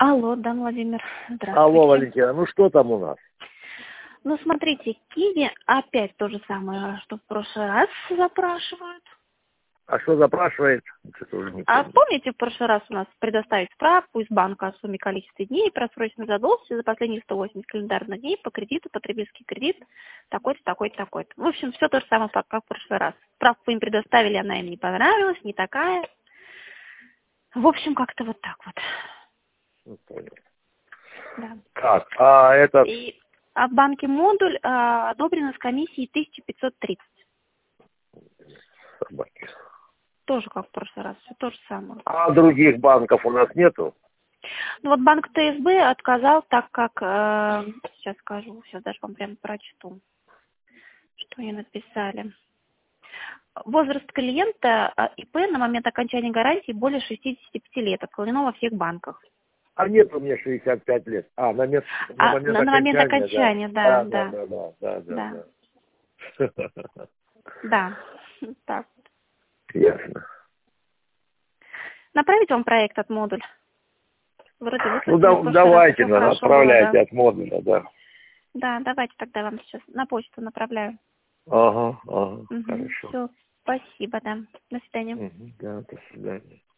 Алло, да, Владимир, Алло, здравствуйте. Валентина, ну что там у нас? Ну, смотрите, Киви опять то же самое, что в прошлый раз запрашивают. А что запрашивает? Что-то уже не А помню. помните, в прошлый раз у нас предоставить справку из банка о сумме количестве дней, просроченной задолженности за последние 180 календарных дней по кредиту, потребительский кредит, такой-то, такой-то, такой-то. В общем, все то же самое, как в прошлый раз. Справку им предоставили, она им не понравилась, не такая. В общем, как-то вот так вот. Не понял. Да. Так, а этот... А в банке модуль одобрено с комиссией 1530. Собаки. Тоже как в прошлый раз, все то же самое. А других банков у нас нету? Ну вот банк ТСБ отказал, так как, сейчас скажу, сейчас даже вам прямо прочту, что они написали. Возраст клиента ИП на момент окончания гарантии более 65 лет, отклонено во всех банках. А нет у меня 65 лет. А, на момент окончания, Да, да. да. Так. Ясно. Направить вам проект от модуль? Вроде Ну, выплатили в прошлый раз, давайте, все хорошо было, отправляйте да. от модуля, да. Да, давайте тогда вам сейчас на почту направляю. Ага, Угу. хорошо. Все, спасибо, да. До свидания. Да, до свидания.